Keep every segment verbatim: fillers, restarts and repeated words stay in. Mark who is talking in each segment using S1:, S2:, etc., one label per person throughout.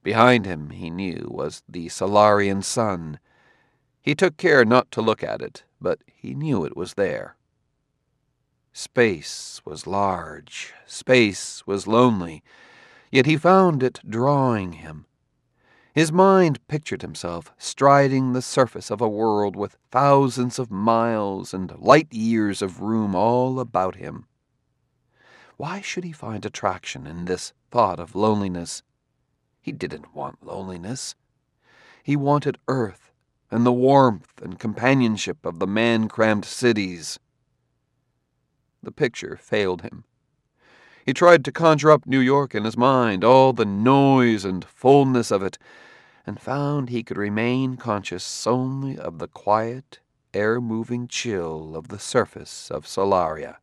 S1: Behind him, he knew, was the Solarian sun. He took care not to look at it, but he knew it was there. Space was large, space was lonely, yet he found it drawing him. His mind pictured himself striding the surface of a world with thousands of miles and light years of room all about him. Why should he find attraction in this thought of loneliness? He didn't want loneliness. He wanted Earth and the warmth and companionship of the man-crammed cities. The picture failed him. He tried to conjure up New York in his mind, all the noise and fullness of it, and found he could remain conscious only of the quiet, air-moving chill of the surface of Solaria.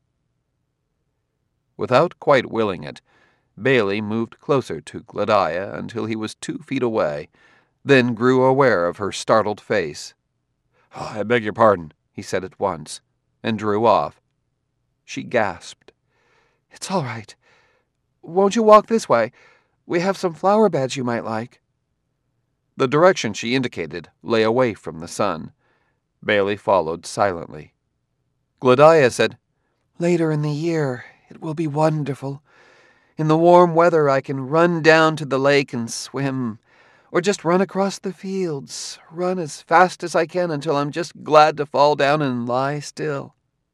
S1: Without quite willing it, Bailey moved closer to Gladaya until he was two feet away, then grew aware of her startled face. "Oh, I beg your pardon," he said at once, and drew off. She gasped. "It's all right. Won't you walk this way? We have some flower beds you might like." The direction she indicated lay away from the sun. Bailey followed silently. Gladaya said, "Later in the year, it will be wonderful. In the warm weather, I can run down to the lake and swim, or just run across the fields, run as fast as I can until I'm just glad to fall down and lie still."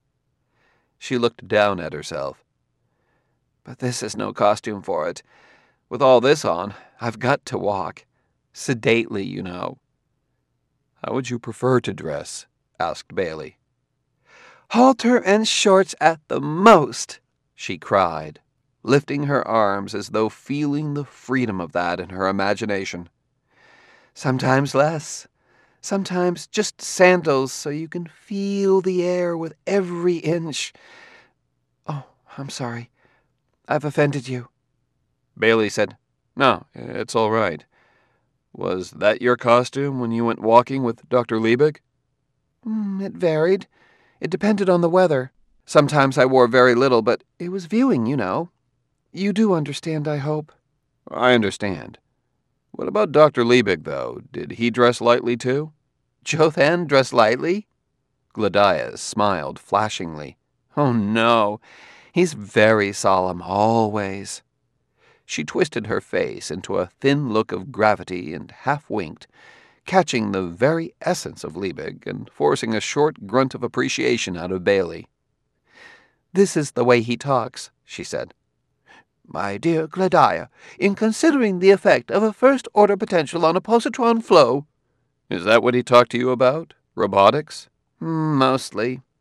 S1: She looked down at herself. "But this is no costume for it. With all this on, I've got to walk. Sedately, you know." "How would you prefer to dress?" asked Bailey. "Halter and shorts at the most," she cried, lifting her arms as though feeling the freedom of that in her imagination. "Sometimes less, sometimes just sandals so you can feel the air with every inch. Oh, I'm sorry. I've offended you." Bailey said, "No, it's all right. Was that your costume when you went walking with Doctor Liebig?" Mm, "It varied. It depended on the weather. Sometimes I wore very little, but it was viewing, you know. You do understand, I hope." "I understand. What about Doctor Liebig, though? Did he dress lightly, too?" "Jothan dress lightly?" Gladaya smiled flashingly. "Oh, no. He's very solemn, always." She twisted her face into a thin look of gravity and half-winked, catching the very essence of Liebig and forcing a short grunt of appreciation out of Bailey. "This is the way he talks," she said. "My dear Gladaya, in considering the effect of a first-order potential on a positron flow—" "Is that what he talked to you about? Robotics?" "Mostly.